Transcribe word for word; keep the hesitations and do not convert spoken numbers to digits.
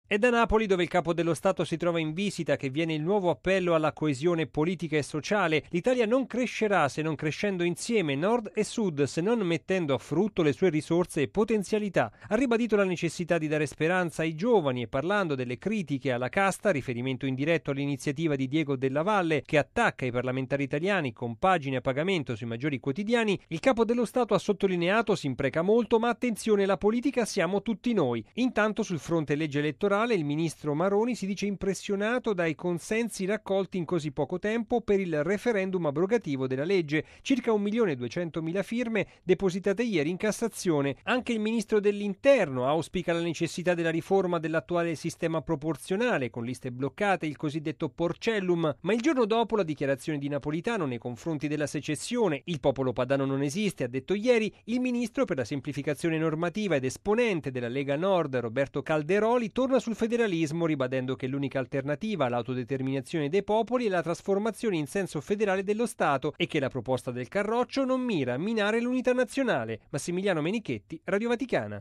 È da Napoli, dove il capo dello Stato si trova in visita, che viene il nuovo appello alla coesione politica e sociale. L'Italia non crescerà se non crescendo insieme, nord e sud, se non mettendo a frutto le sue risorse e potenzialità. Ha ribadito la necessità di dare speranza ai giovani e, parlando delle critiche alla casta, riferimento indiretto all'iniziativa di Diego Della Valle che attacca i parlamentari italiani con pagine a pagamento sui maggiori quotidiani, il capo dello Stato ha sottolineato: si impreca molto, ma attenzione, la politica siamo tutti noi. Intanto, sul fronte legge elettorale, il ministro Maroni si dice impressionato dai consensi raccolti in così poco tempo per il referendum abrogativo della legge, circa un milione e duecentomila firme depositate ieri in Cassazione. Anche il ministro dell'Interno auspica la necessità della riforma dell'attuale sistema proporzionale, con liste bloccate, il cosiddetto Porcellum, ma il giorno dopo la dichiarazione di Napolitano nei confronti della secessione: il popolo padano non esiste, ha detto ieri, il ministro per la semplificazione normativa ed esponente della Lega Nord, Roberto Calderoli, torna sul federalismo, ribadendo che l'unica alternativa all'autodeterminazione dei popoli è la trasformazione in senso federale dello Stato e che la proposta del Carroccio non mira a minare l'unità nazionale. Massimiliano Menichetti, Radio Vaticana.